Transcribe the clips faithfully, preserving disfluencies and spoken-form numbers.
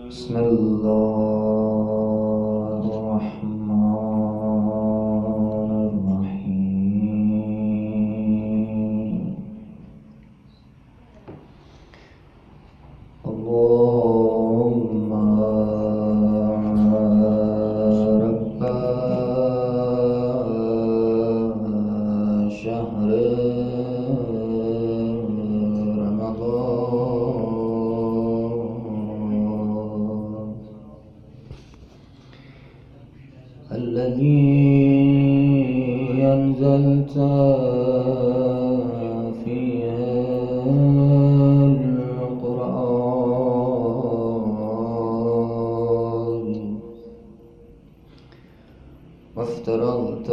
بسم الله الرحمن الرحيم. اللهم رب شهر رمضان الذي أنزلت فيه القرآن وافترضت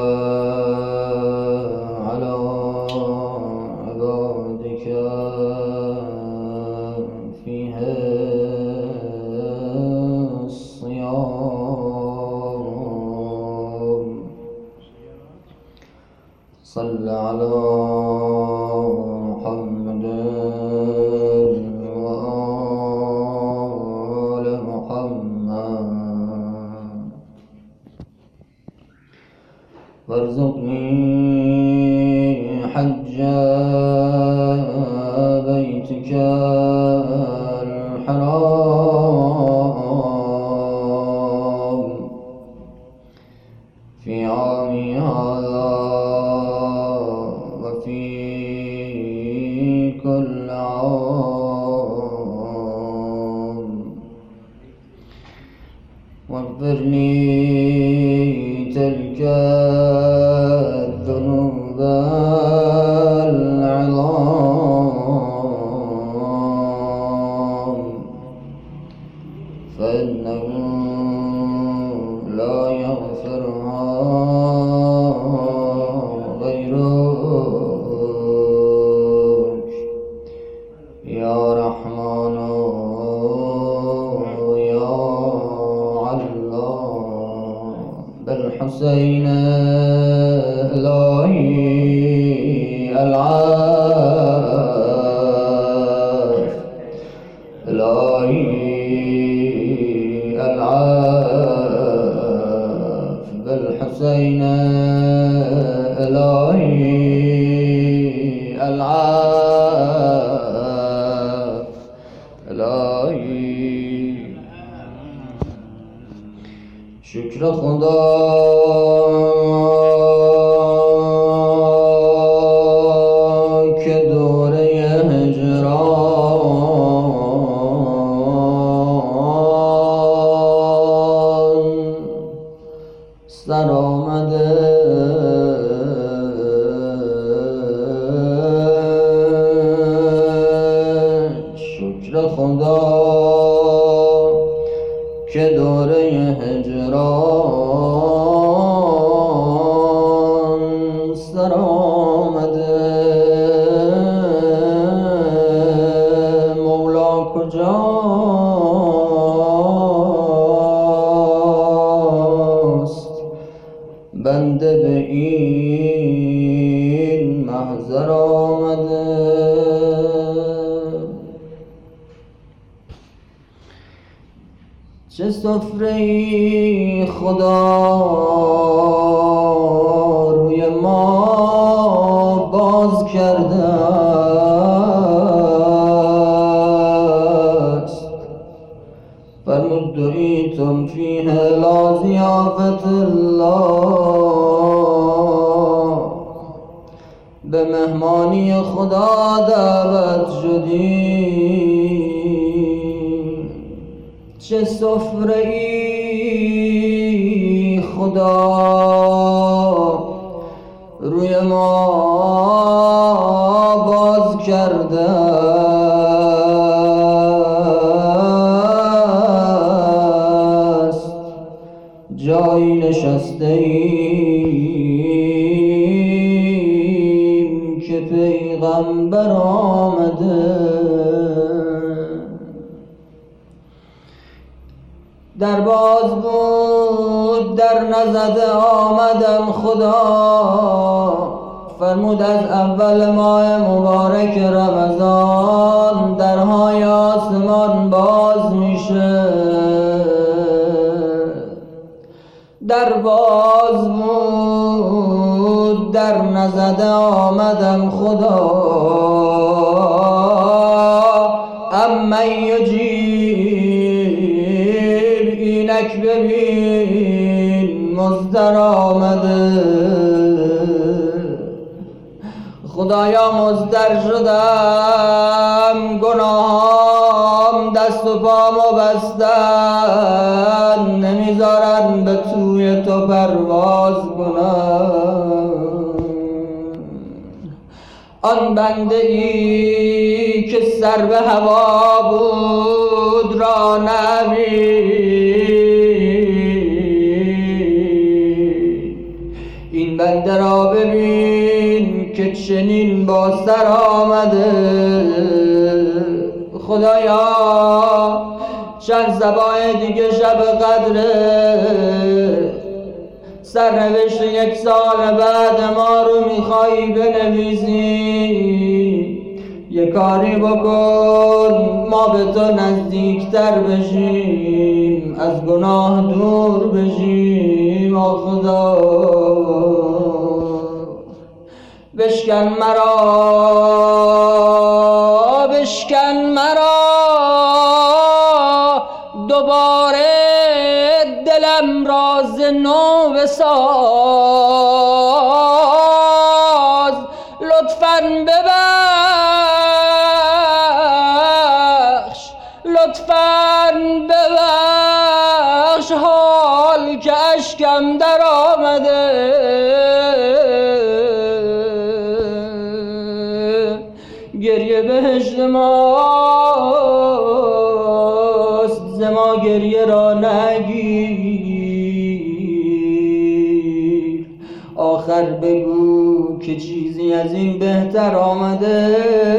على عبادك فيه الصيام. صل على محمد وآل محمد وارزقني حج بيتك الحرام في عامي هذا وفي كل عام، واغفر لي تلك الذنوب العظام، فإنه لا يغفرها غيرك يا رحمن يا علام. بالحسين إلهي العاف، إلهي العاف. بالحسين إلهي العاف، إلهي. شکر خدا که دوره هجران سر آمده، شکر خدا که دوره هجران سر آمده. مولا کجاست بنده به این محضر آمده. چه سفره‌ای خدا روی ما باز کرده است. فرمود دعیتم فیه لا ضیافة الله، به مهمانی خدا دعوت شدی. چه سفره‌ای خدا روی ما باز کرده است. جایی نشسته ایم که پیغمبر آمده. در باز بود در نزده آمدم خدا، فرمود از اول ماه مبارک رمضان درهای آسمان باز میشه. در باز بود در نزده آمدم خدا، اما یجیب اینک ببین مزدر آمده. خدایا مزدر شدم، گناهام دست و پامو بستن، نمیذارن به توی تو پرواز کنم. آن بنده ای که سر به هوا بود را نمی، این بنده را ببین که چنین با سر آمده. خدایا چند صباح دیگه شب قدره، سرنوشت یک سال بعد ما رو میخوایی بنویسی، یه کاری بکن ما به تو نزدیکتر بشیم، از گناه دور بشیم. آ خدا بشکن مرا، بشکن مرا دوباره، دلم راز نو بساز، لطفاً ببخش، لطفاً ببخش حال که اشکم در آمده. گریه بهشت ماست، ز ما گریه را نگیر، آخر بگو که چیزی از این بهتر آمده.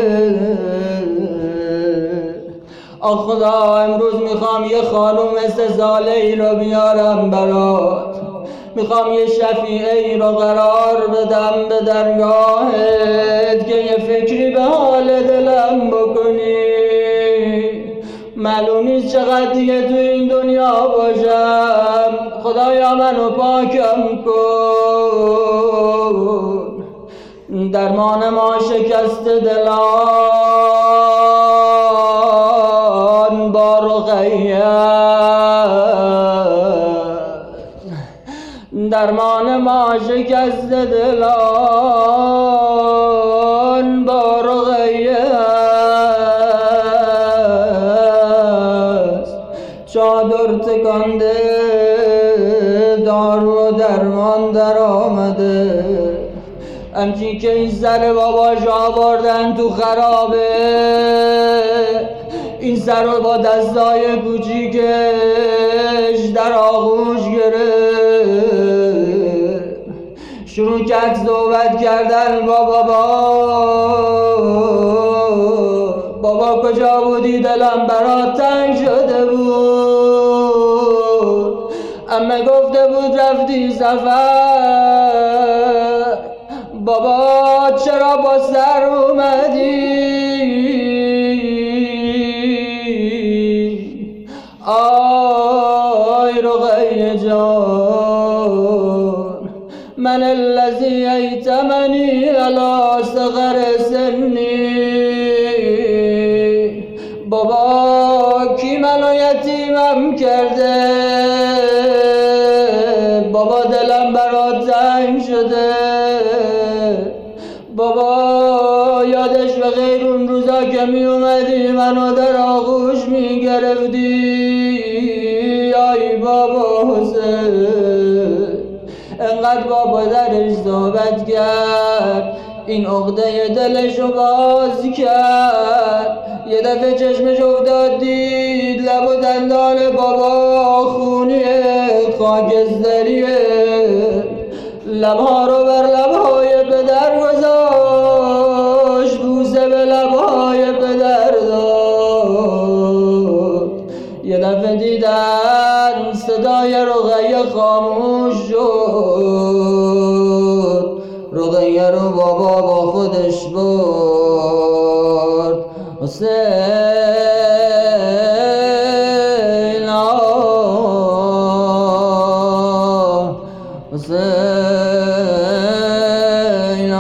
آ خدا امروز میخوام یه خانوم مثل زاله ای رو بیارم برات، میخوام یه شفیعی رو قرار بدم به درگاهت که یه فکری به حال دلم بکنی. معلوم نیست چقدر دیگه تو این دنیا باشم، خدایا منو پاکم کن. درمان ما شکست دلان با رقیه، درمان ما شکست دلان با رقیه است. چادر تکانده دارو و درمان در آمده، همچین که این سر باباش آوردن تو خرابه، این سر رو با دستای کوچیکش در آغوش گرفت، شروع کرد صحبت کردن با بابا. بابا کجا بودی؟ دلم برات تنگ شده بود. اما گفته بود رفتی سفر. بابا چرا با سر اومدی؟ آی رقیه جان، من الذی ایتمنی علی صغر سنی. بابا کی منو یتیمم کرده؟ بابا دلم برات تنگ شده. بابا یادش به غیر اون روزا که می اومدی منو در آغوش می گرفتی. آی بابا حسین، انقدر با پدرش صحبت کرد، این عقده دلشو باز کرد. یه دفعه چشمش افتاد دید لب و دندان بابا خونیه، خاکستریه. لبها رو بر لبهای پدر گذاشت، بوسه به لبهای پدر داد. یه دفعه دیدن صدای رقیه خاموش شد. رقیه رقیه رو بابا با خودش برد. حسین آه حسین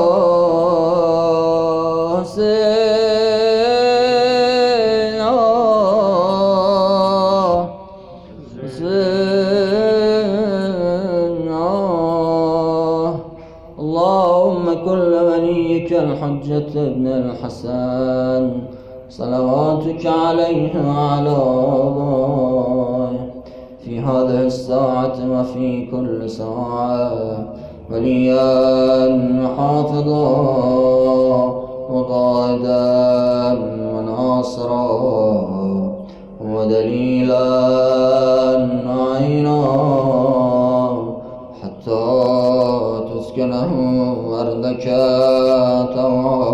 آه حسین آه حسین آه. اللهم كل وليك الحجة ابن الحسن صلواتك عليه وعلى آبائه في هذه الساعة وفي كل ساعة وليا وحافظا وقائدا وناصرا ودليلا وعينا حتى تسكنه أرضك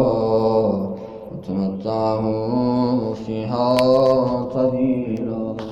طوعا وتمتعه فيها طويلا.